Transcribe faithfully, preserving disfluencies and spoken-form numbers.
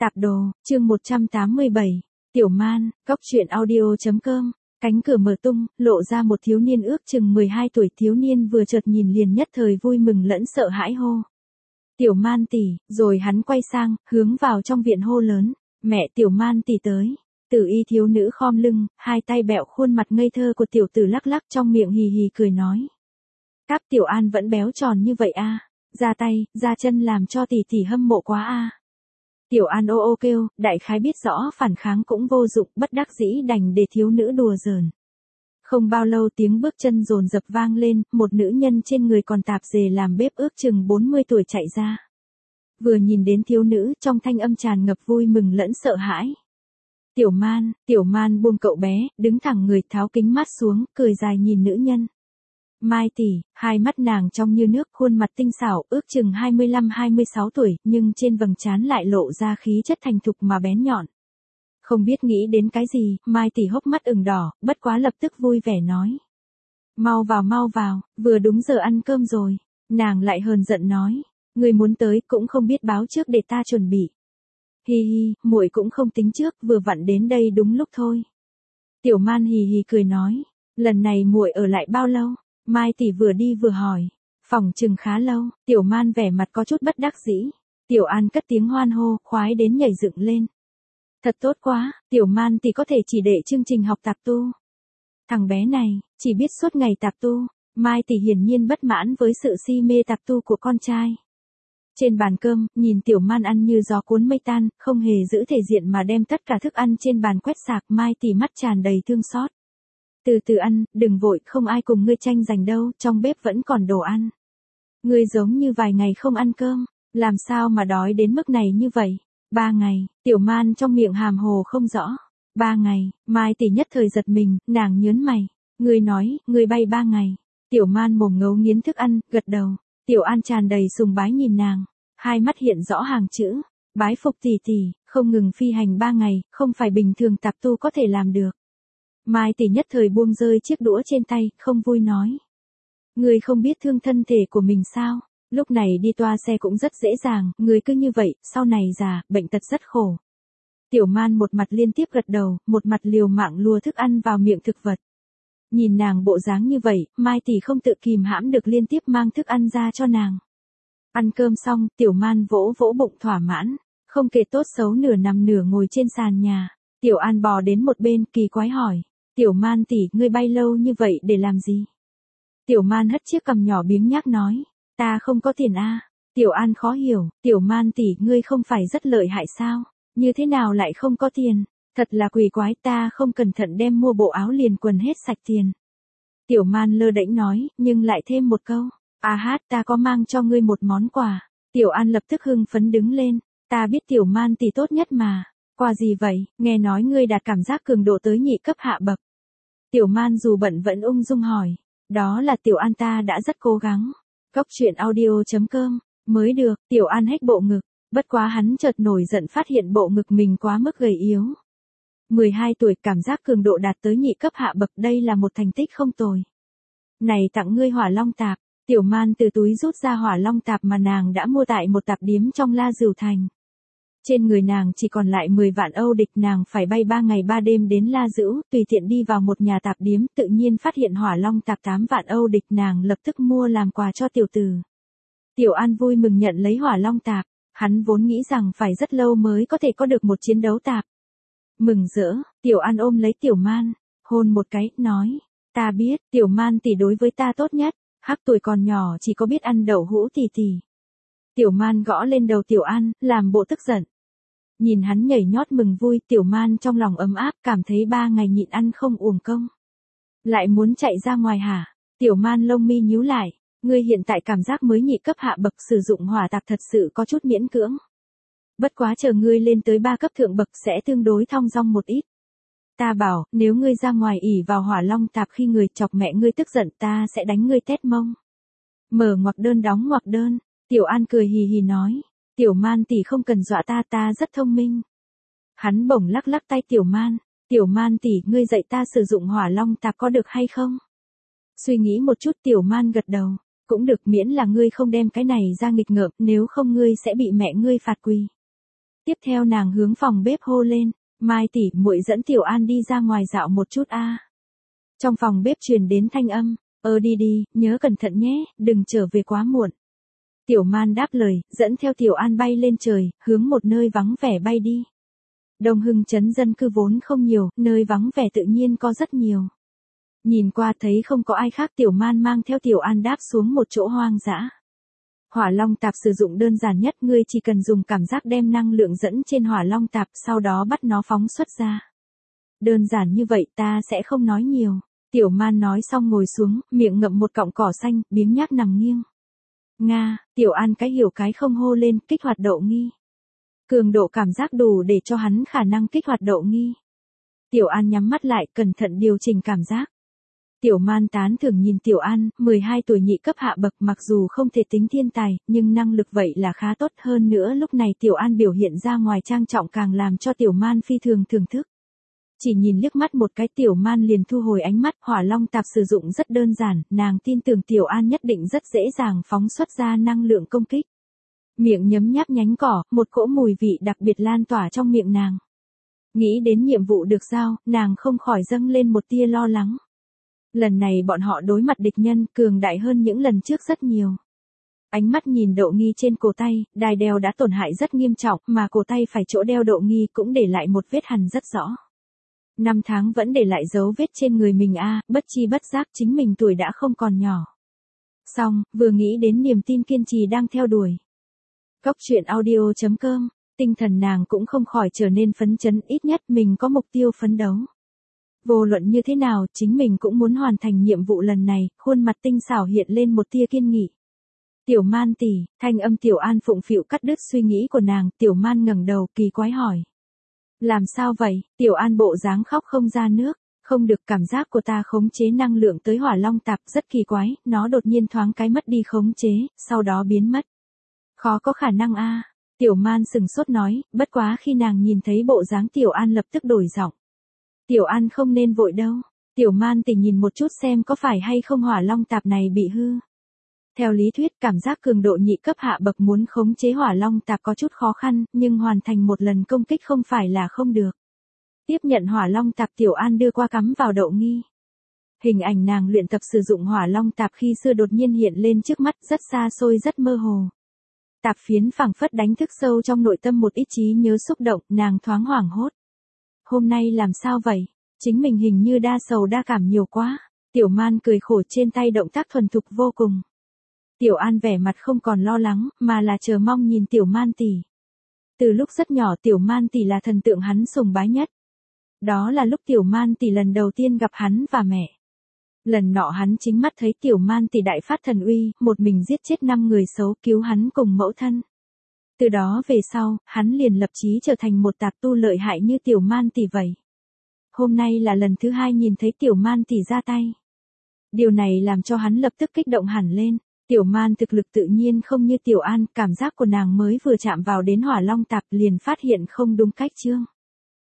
Tạp đồ, chương một trăm tám mươi bảy. Tiểu Man, góc truyện audio chấm com. Cánh cửa mở tung, lộ ra một thiếu niên ước chừng mười hai tuổi. Thiếu niên vừa chợt nhìn liền nhất thời vui mừng lẫn sợ hãi hô. Tiểu Man tỷ, rồi hắn quay sang, hướng vào trong viện hô lớn. Mẹ Tiểu Man tỷ tới. Tử y thiếu nữ khom lưng, hai tay bẹo khuôn mặt ngây thơ của tiểu tử lắc lắc trong miệng hì hì cười nói. Cáp Tiểu An vẫn béo tròn như vậy a, ra tay, ra chân làm cho tỷ tỷ hâm mộ quá a. Tiểu An ô ô kêu, đại khái biết rõ phản kháng cũng vô dụng, bất đắc dĩ đành để thiếu nữ đùa giỡn. Không bao lâu tiếng bước chân dồn dập vang lên, một nữ nhân trên người còn tạp dề làm bếp ước chừng bốn mươi tuổi chạy ra. Vừa nhìn đến thiếu nữ, trong thanh âm tràn ngập vui mừng lẫn sợ hãi. Tiểu Man, Tiểu Man buông cậu bé, đứng thẳng người tháo kính mát xuống, cười dài nhìn nữ nhân. Mai tỷ, hai mắt nàng trong như nước, khuôn mặt tinh xảo, ước chừng hai mươi lăm hai mươi sáu tuổi, nhưng trên vầng trán lại lộ ra khí chất thành thục mà bén nhọn. Không biết nghĩ đến cái gì, Mai tỷ hốc mắt ửng đỏ, bất quá lập tức vui vẻ nói. Mau vào mau vào, vừa đúng giờ ăn cơm rồi. Nàng lại hờn giận nói, người muốn tới cũng không biết báo trước để ta chuẩn bị. Hi hi, muội cũng không tính trước, vừa vặn đến đây đúng lúc thôi. Tiểu Man hì hì cười nói, lần này muội ở lại bao lâu? Mai tỷ vừa đi vừa hỏi, phòng chừng khá lâu. Tiểu Man vẻ mặt có chút bất đắc dĩ. Tiểu An cất tiếng hoan hô, khoái đến nhảy dựng lên. Thật tốt quá, Tiểu Man tỷ có thể chỉ đệ chương trình học tạp tu. Thằng bé này, chỉ biết suốt ngày tạp tu. Mai tỷ hiển nhiên bất mãn với sự si mê tạp tu của con trai. Trên bàn cơm, nhìn Tiểu Man ăn như gió cuốn mây tan, không hề giữ thể diện mà đem tất cả thức ăn trên bàn quét sạc. Mai tỷ mắt tràn đầy thương xót. Từ từ ăn, đừng vội, không ai cùng ngươi tranh giành đâu, trong bếp vẫn còn đồ ăn. Ngươi giống như vài ngày không ăn cơm, làm sao mà đói đến mức này như vậy? Ba ngày, Tiểu Man trong miệng hàm hồ không rõ. Ba ngày, Mai tỷ nhất thời giật mình, nàng nhớn mày. Ngươi nói, ngươi bay ba ngày. Tiểu Man mồm ngấu nghiến thức ăn, gật đầu. Tiểu An tràn đầy sùng bái nhìn nàng, hai mắt hiện rõ hàng chữ. Bái phục tỷ tỷ, không ngừng phi hành ba ngày, không phải bình thường tạp tu có thể làm được. Mai tỷ nhất thời buông rơi chiếc đũa trên tay, không vui nói. Người không biết thương thân thể của mình sao, lúc này đi toa xe cũng rất dễ dàng, người cứ như vậy, sau này già, bệnh tật rất khổ. Tiểu Man một mặt liên tiếp gật đầu, một mặt liều mạng lùa thức ăn vào miệng thực vật. Nhìn nàng bộ dáng như vậy, Mai tỷ không tự kìm hãm được liên tiếp mang thức ăn ra cho nàng. Ăn cơm xong, Tiểu Man vỗ vỗ bụng thỏa mãn, không kể tốt xấu nửa nằm nửa ngồi trên sàn nhà. Tiểu An bò đến một bên, kỳ quái hỏi. Tiểu Man tỷ, ngươi bay lâu như vậy để làm gì? Tiểu Man hất chiếc cằm nhỏ biếng nhác nói, ta không có tiền a. Tiểu An khó hiểu, Tiểu Man tỷ, ngươi không phải rất lợi hại sao? Như thế nào lại không có tiền? Thật là quỷ quái, ta không cẩn thận đem mua bộ áo liền quần hết sạch tiền. Tiểu Man lơ đễnh nói, nhưng lại thêm một câu, à hát, ta có mang cho ngươi một món quà. Tiểu An lập tức hưng phấn đứng lên, ta biết Tiểu Man tỷ tốt nhất mà. Quà gì vậy? Nghe nói ngươi đạt cảm giác cường độ tới nhị cấp hạ bậc. Tiểu Man dù bận vẫn ung dung hỏi. Đó là Tiểu An ta đã rất cố gắng. Góc truyện audio chấm com. Mới được, Tiểu An hét bộ ngực. Bất quá hắn chợt nổi giận phát hiện bộ ngực mình quá mức gầy yếu. mười hai tuổi cảm giác cường độ đạt tới nhị cấp hạ bậc, đây là một thành tích không tồi. Này tặng ngươi hỏa long tạp. Tiểu Man từ túi rút ra hỏa long tạp mà nàng đã mua tại một tạp điếm trong La Dửu Thành. Trên người nàng chỉ còn lại mười vạn Âu địch, nàng phải bay ba ngày ba đêm đến La Dửu, tùy tiện đi vào một nhà tạp điếm, tự nhiên phát hiện hỏa long tạp tám vạn Âu địch, nàng lập tức mua làm quà cho tiểu tử. Tiểu An vui mừng nhận lấy hỏa long tạp, hắn vốn nghĩ rằng phải rất lâu mới có thể có được một chiến đấu tạp. Mừng rỡ, Tiểu An ôm lấy Tiểu Man, hôn một cái, nói, ta biết, Tiểu Man tỷ đối với ta tốt nhất, hắc tuổi còn nhỏ chỉ có biết ăn đậu hũ tỷ tỷ. Tiểu Man gõ lên đầu Tiểu An, làm bộ tức giận. Nhìn hắn nhảy nhót mừng vui, Tiểu Man trong lòng ấm áp, cảm thấy ba ngày nhịn ăn không uổng công. Lại muốn chạy ra ngoài hả? Tiểu Man lông mi nhíu lại, ngươi hiện tại cảm giác mới nhị cấp hạ bậc sử dụng hỏa tạp thật sự có chút miễn cưỡng. Bất quá chờ ngươi lên tới ba cấp thượng bậc sẽ tương đối thong dong một ít. Ta bảo, nếu ngươi ra ngoài ỉ vào hỏa long tạp khi người chọc mẹ ngươi tức giận ta sẽ đánh ngươi tét mông. Mở ngoặc đơn đóng ngoặc đơn. Tiểu An cười hì hì nói, Tiểu Man tỷ không cần dọa ta, ta rất thông minh. Hắn bổng lắc lắc tay Tiểu Man, Tiểu Man tỷ, ngươi dạy ta sử dụng hỏa long tạp có được hay không? Suy nghĩ một chút Tiểu Man gật đầu, cũng được miễn là ngươi không đem cái này ra nghịch ngợm, nếu không ngươi sẽ bị mẹ ngươi phạt quỳ. Tiếp theo nàng hướng phòng bếp hô lên, Mai tỷ, muội dẫn Tiểu An đi ra ngoài dạo một chút a. Trong phòng bếp truyền đến thanh âm, ơ đi đi, nhớ cẩn thận nhé, đừng trở về quá muộn. Tiểu Man đáp lời, dẫn theo Tiểu An bay lên trời, hướng một nơi vắng vẻ bay đi. Đông Hưng trấn dân cư vốn không nhiều, nơi vắng vẻ tự nhiên có rất nhiều. Nhìn qua thấy không có ai khác, Tiểu Man mang theo Tiểu An đáp xuống một chỗ hoang dã. Hỏa long tạp sử dụng đơn giản nhất, ngươi chỉ cần dùng cảm giác đem năng lượng dẫn trên hỏa long tạp, sau đó bắt nó phóng xuất ra. Đơn giản như vậy, ta sẽ không nói nhiều. Tiểu Man nói xong ngồi xuống, miệng ngậm một cọng cỏ xanh, biếng nhác nằm nghiêng. Nga, Tiểu An cái hiểu cái không hô lên, kích hoạt độ nghi. Cường độ cảm giác đủ để cho hắn khả năng kích hoạt độ nghi. Tiểu An nhắm mắt lại, cẩn thận điều chỉnh cảm giác. Tiểu Man tán thưởng nhìn Tiểu An, mười hai tuổi nhị cấp hạ bậc, mặc dù không thể tính thiên tài, nhưng năng lực vậy là khá tốt, hơn nữa lúc này Tiểu An biểu hiện ra ngoài trang trọng càng làm cho Tiểu Man phi thường thưởng thức. Chỉ nhìn liếc mắt một cái, Tiểu Man liền thu hồi ánh mắt, hỏa long tạp sử dụng rất đơn giản, nàng tin tưởng Tiểu An nhất định rất dễ dàng phóng xuất ra năng lượng công kích. Miệng nhấm nháp nhánh cỏ, một cỗ mùi vị đặc biệt lan tỏa trong miệng nàng. Nghĩ đến nhiệm vụ được giao, nàng không khỏi dâng lên một tia lo lắng. Lần này bọn họ đối mặt địch nhân cường đại hơn những lần trước rất nhiều. Ánh mắt nhìn độ nghi trên cổ tay, đai đeo đã tổn hại rất nghiêm trọng, mà cổ tay phải chỗ đeo độ nghi cũng để lại một vết hằn rất rõ. Năm tháng vẫn để lại dấu vết trên người mình a, à, bất chi bất giác chính mình tuổi đã không còn nhỏ. Xong, vừa nghĩ đến niềm tin kiên trì đang theo đuổi. Cóc truyện audio chấm com, tinh thần nàng cũng không khỏi trở nên phấn chấn, ít nhất mình có mục tiêu phấn đấu. Vô luận như thế nào, chính mình cũng muốn hoàn thành nhiệm vụ lần này, khuôn mặt tinh xảo hiện lên một tia kiên nghị. Tiểu Man tỷ, thanh âm Tiểu An phụng phịu cắt đứt suy nghĩ của nàng, Tiểu Man ngẩng đầu kỳ quái hỏi. Làm sao vậy? Tiểu An bộ dáng khóc không ra nước, không được, cảm giác của ta khống chế năng lượng tới hỏa long tạp rất kỳ quái, nó đột nhiên thoáng cái mất đi khống chế, sau đó biến mất. Khó có khả năng a. À. Tiểu Man sừng sốt nói, bất quá khi nàng nhìn thấy bộ dáng Tiểu An lập tức đổi giọng. Tiểu An không nên vội đâu. Tiểu Man tỷ nhìn một chút xem có phải hay không hỏa long tạp này bị hư. Theo lý thuyết, cảm giác cường độ nhị cấp hạ bậc muốn khống chế hỏa long tạp có chút khó khăn, nhưng hoàn thành một lần công kích không phải là không được. Tiếp nhận hỏa long tạp, Tiểu An đưa qua cắm vào độ nghi. Hình ảnh nàng luyện tập sử dụng hỏa long tạp khi xưa đột nhiên hiện lên trước mắt, rất xa xôi rất mơ hồ. Tạp phiến phảng phất đánh thức sâu trong nội tâm một ít trí nhớ xúc động, nàng thoáng hoảng hốt. Hôm nay làm sao vậy? Chính mình hình như đa sầu đa cảm nhiều quá. Tiểu Man cười khổ, trên tay động tác thuần thục vô cùng. Tiểu An vẻ mặt không còn lo lắng, mà là chờ mong nhìn Tiểu Man tỷ. Từ lúc rất nhỏ Tiểu Man tỷ là thần tượng hắn sùng bái nhất. Đó là lúc Tiểu Man tỷ lần đầu tiên gặp hắn và mẹ. Lần nọ hắn chính mắt thấy Tiểu Man tỷ đại phát thần uy, một mình giết chết năm người xấu, cứu hắn cùng mẫu thân. Từ đó về sau, hắn liền lập chí trở thành một tạp tu lợi hại như Tiểu Man tỷ vậy. Hôm nay là lần thứ hai nhìn thấy Tiểu Man tỷ ra tay. Điều này làm cho hắn lập tức kích động hẳn lên. Tiểu Man thực lực tự nhiên không như Tiểu An, cảm giác của nàng mới vừa chạm vào đến hỏa long tạp liền phát hiện không đúng cách chương.